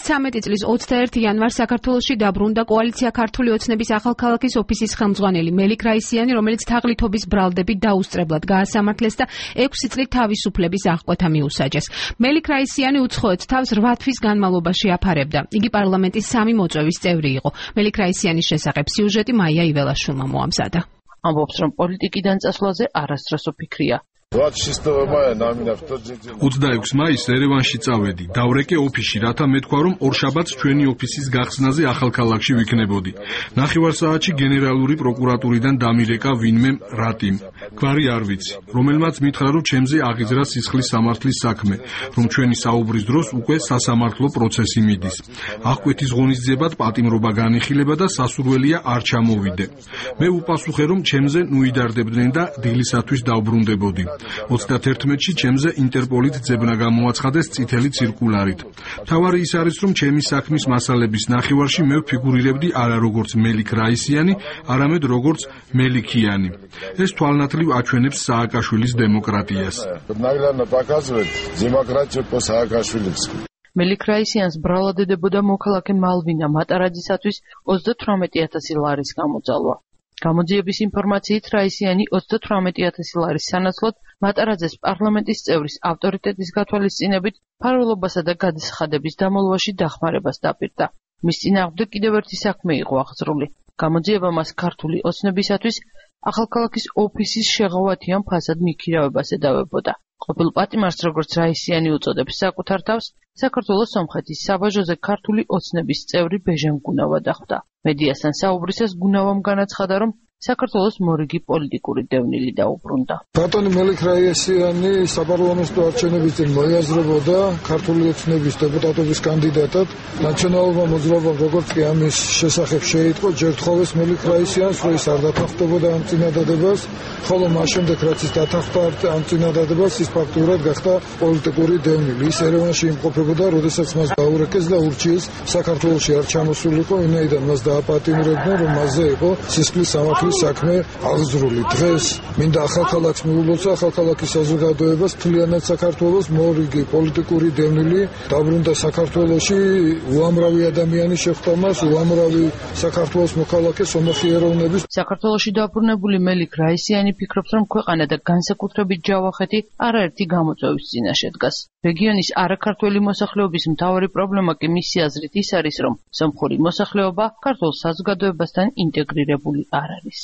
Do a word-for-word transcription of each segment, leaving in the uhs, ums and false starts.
ოცდაათი წლის ოცდაერთი იანვარს საქართველოში დაბრუნდა კოალიცია ქართული ოცნების ახალქალაქის ოფისის ხელმძღვანელი მელიქ რაისიანი, რომელიც თაღლითობის ბრალდებით დაუსწრებლად გაასამართლეს და ექვსი წლით თავისუფლების აღკვეთა მიუსაჯეს. მელიქ რაისიანი უცხოეთ თავს რვა თვის განმავლობაში აფარებდა. იგი პარლამენტის სამი მოწვევის წევრი იყო. მელიქ რაისიანის შესახებ სიუჟეტი მაია იველაშვილმა მოამზადა. ამბობს, რომ პოლიტიკიდან წასვლაზე არასდროს უფიქრია. ოცდაექვსი მაისს ერევანში წავედი. დავრეკე ოფისში, რათა მეთქვა, რომ ორშაბათს ჩვენი ოფისის გახსნაზე ახალქალაქში ვიქნებოდი. ნახევარ საათში გენერალური პროკურატურიდან დამირეკა ვინმე რატიმ. გვარი არ ვიცი, რომელმაც მითხრა, რომ ჩემზე აღიძრა სისხლის სამართლის საქმე, რომ ჩვენი საუბრის დროს უკვე სასამართლო პროცესი მიდის. აღკვეთის ღონისძიებად პატიმრობა განიხილება და სასურველია არ ჩამოვიდე. მე უპასუხე, რომ ჩემზე ნუიდარდებდნენ და დილისათვის დავბრუნდებოდი. ოცდაათში ჩემზე ინტერპოლით ძებნა გამოაცხადეს წითელი ცირკულარით. მთავარი ის არის, რომ ჩემი საქმის მასალების ნახევარში მე ვფიგურირებდი არა როგორც მელიქ რაისიანი, არამედ როგორც მელიქიანი. ეს თვალნათლივ აჩვენებს სააკაშვილის დემოკრატიას. მელიქ რაისიანს ბრალად ედებოდა მოქალაქე მალვინა მატარაძისათვის ოცდათვრამეტი ათასი ლარის გამოძალვა. გამოძიების ინფორმაციით რაისიანი ოცდათვრამეტი ათასი ლარის სანაცვლოდ მატარაძეს პარლამენტის წევრის ავტორიტეტის გათვალისწინებით ფარველობასა და გადასახადების დამოლვაში დახმარებას დაპირდა. მის წინააღმდეგ კიდევ ერთი საქმე იყო აღძრული. გამოძიება მას ქართული ოცნებისათვის ახალქალაქის ოფისის შეღავათიან ფასად მიქირავებას ედავებოდა. ყოფილ პატიმარს, როგორც რაისიანი უწოდებს საკუთარ თავს, საქართველოს სომხეთის საბაჟოზე ქართული ოცნების წევრი ბეჟან გუნავა დახვდა. მედიასთან საუბრისას გუნავამ განაცხადა, რომ საქართველოს მორიგი პოლიტიკური დევნილი დაუბრუნდა. ბატონი მელიქ რაისიანი საპარლამენტო არჩევნების წინ მოიაზრებოდა ქართული ოცნების დეპუტატობის კანდიდატად. ნაციონალურმა მოძრაობამ როგორც კი ამის შესახებ შეიტყო, ჯერ თხოვეს მელიქ რაისიანს, რომ ის არ დათანხმდებოდა ამ წინადადებას, ხოლო მას შემდეგ, რაც ის დათანხმდა ამ წინადადებას, ის ფაქტურად გახდა პოლიტიკური დევნილი. ის ერევანში იმყოფებოდა, როდესაც მას დაურეკეს და ურჩიეს საქართველოში არ ჩამოსულიყო, ვინაიდან მას დააპატიმრებდნენ, რომ მასზე იყო სისხლის სამართლის საქმე აღძრული. დღეს მინდა ახალქალაქს მიულოცა, ახალქალაქის საზოგადოებას, მთლიანად საქართველოს მორიგი პოლიტიკური დევნილი დაბრუნდა საქართველოში, უამრავი ადამიანი შეხვდა მას, უამრავი საქართველოს მოქალაქე სომეხი ეროვნების. საქართველოში დაბრუნებული მელიქ რაისიანი ფიქრობს, რომ ქვეყანა და განსაკუთრებით ჯავახეთი არაერთი გამოწვევის წინაშე დგას. რეგიონის არაქართველი მოსახლეობის მთავარი პრობლემა კი მისი აზრით ის არის, რომ სომხური მოსახლეობა ქართულ საზოგადოებასთან ინტეგრირებული არ არის.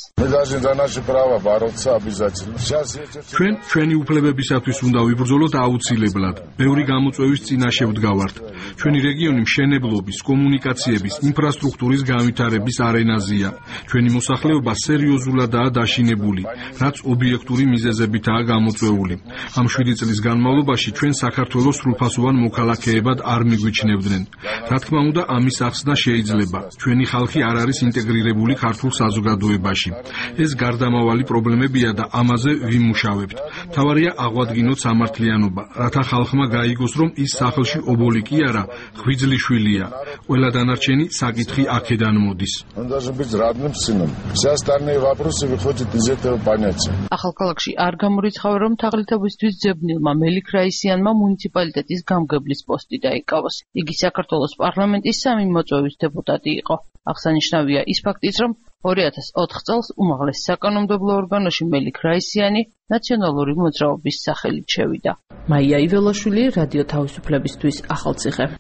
ჩვენ ჩვენი უფლებებისათვის უნდა ვიბრძოლოთ აუცილებლად. ბევრი გამოწვევის წინაშე ვდგავართ. ჩვენი რეგიონი მშენებლობის, კომუნიკაციების, ინფრასტრუქტურის განვითარების არენაზეა. ჩვენი მოსახლეობა სერიოზულადაა დაშინებული, რაც ობიექტური მიზეზებითაა გამოწვეული. ამ შვიდი წლის განმავლობაში ჩვენ საქართველოს სრულფასოვან მოქალაქეებად არ მიგვიჩნევდნენ. რა თქმა უნდა, ამის ახსნა შეიძლება. ჩვენი ხალხი არ არის ინტეგრირებული ქართულ საზოგადოებაში. ეს გარდამავალი პრობლემებია და ამაზე ვიმუშავებთ. მთავარია აღვადგინოთ სამართლიანობა, რათა ხალხმა გაიგოს, რომ ის სახლში ობოლი კი არა, ღვიძლი შვილია. ყველა დანარჩენი საკითხი აქედან მოდის. ახალქალაქში არ გამორიცხავა, რომ თაღლითობისთვის ძებნილმა მელიქ რაისიანმა მუნიციპალიტეტის გამგებლის პოსტი დაიკავოს. იგი საქართველოს პარლამენტის სამი მოწვევის დეპუტატი იყო. აღსანიშნავია ის ფაქტიც, რომ ორი ათას ოთხ წელს უმაღლეს საკანონმდებლო ორგანოში მელიქ რაისიანი ნაციონალური მოძრაობის სახელით შევიდა. მაია იველაშვილი, რადიო თავისუფლებისთვის, ახალციხე.